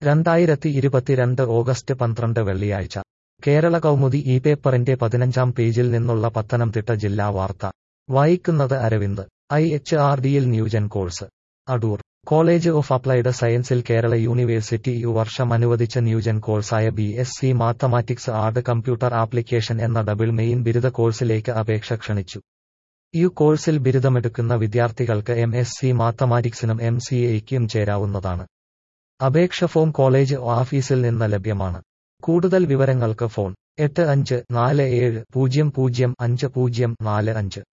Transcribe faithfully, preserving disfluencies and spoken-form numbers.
രണ്ടായിരത്തി ഇരുപത്തിരണ്ട് ഓഗസ്റ്റ് പന്ത്രണ്ട് വെള്ളിയാഴ്ച കേരള കൗമുദി ഈ പേപ്പറിന്റെ പതിനഞ്ചാം പേജിൽ നിന്നുള്ള പത്തനംതിട്ട ജില്ലാ വാർത്ത വായിക്കുന്നത് അരവിന്ദ്. ഐ എച്ച് ആർ ഡിയിൽ new gen course. Adoor college of applied സയൻസിൽ കേരള യൂണിവേഴ്സിറ്റി ഈ വർഷം അനുവദിച്ച ന്യൂജൻ കോഴ്സായ B S C mathematics and computer application എന്ന ഡബിൾ മെയിൻ ബിരുദ കോഴ്സിലേക്ക് അപേക്ഷ ക്ഷണിച്ചു. ഈ കോഴ്സിൽ ബിരുദമെടുക്കുന്ന വിദ്യാർത്ഥികൾക്ക് എം എസ് സി മാത്തമാറ്റിക്സിനും എം സി എയ്ക്കും ചേരാവുന്നതാണ്. അപേക്ഷ ഫോം കോളേജ് ഓഫീസിൽ നിന്ന് ലഭ്യമാണ്. കൂടുതൽ വിവരങ്ങൾക്ക് ഫോൺ എട്ട് അഞ്ച് നാല് ഏഴ് പൂജ്യം പൂജ്യം അഞ്ച് പൂജ്യം നാല് അഞ്ച്.